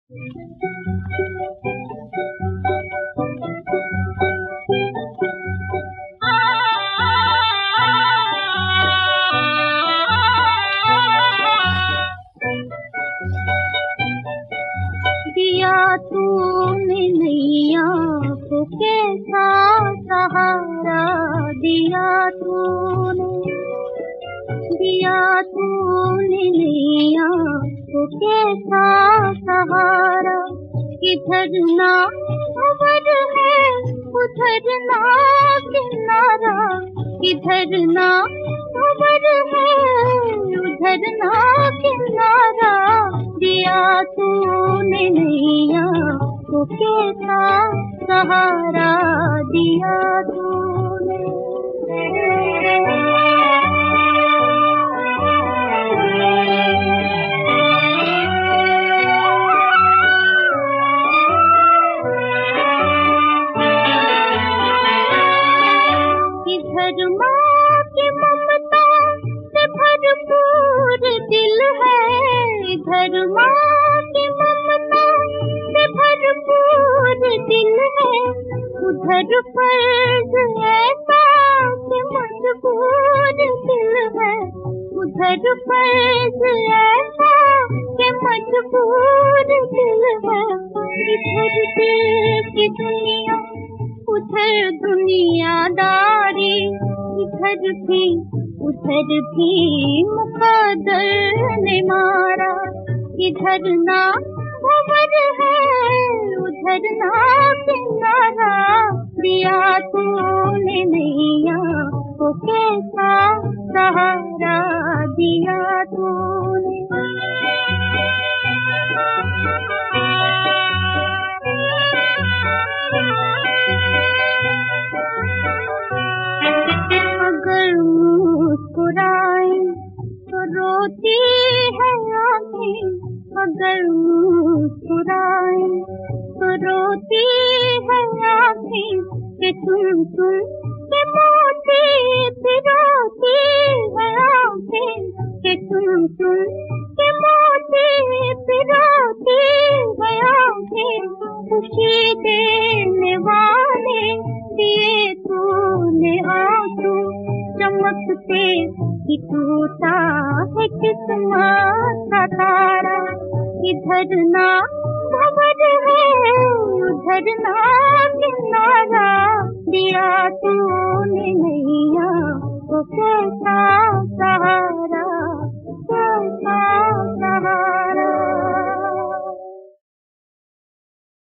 दिया तूने नैया को कैसा सहारा दिया तूने नैया को कैसा सहारा। इधर ना खबर है उधर ना किनारा, इधर ना खबर है उधर ना किनारा। दिया तूने नैया को कैसा सहारा दिया तूने। इधर माँ की ममता से भरपूर दिल है, इधर माँ की ममता से भरपूर दिल है। उधर फर्ज ऐसा कि मजबूर दिल है, उधर फर्ज ऐसा कि मजबूर दिल है। इधर दिल की दुनिया उधर दुनियादारी, उधर भी मुकद्दर ने मारा। इधर ना खबर है उधर ना किनारा। दिया तूने नैया को कैसा सहारा दिया तूने। अगर मुस्कुराए तो रोती है आँखें, अगर मुस्कुराए तो रोती है आँखें। कि तुम के मोती पिरोती है आँखें, कि तुम के मोती पिरोती है आँखें। खुशी देने वाले दिए तूने आंसू, चमकते ही टूटा है किस्मत का तारा। इधर ना खबर है उधर ना किनारा। दिया तूने नैया को कैसा सहारा कैसा सहारा।